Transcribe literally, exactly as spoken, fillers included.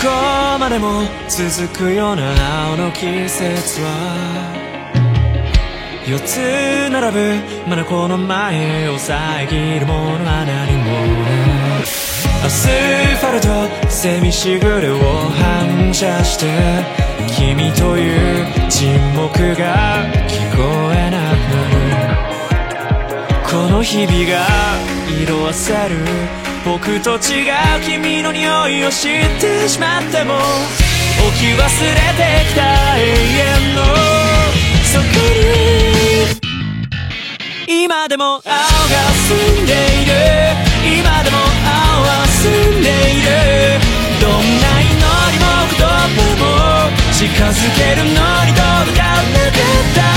こまでも続くような青の季節は四つ並ぶまだこの前を遮るものは何もないアスファルトセミしぐれを反射して君という沈黙が聞こえなくなるこの日々が色あせる僕と違う君の匂いを知ってしまっても置き忘れてきた永遠のそこに今でも青が澄んでいる今でも青は澄んでいるどんな祈りも言葉も近づけるのに届かなかった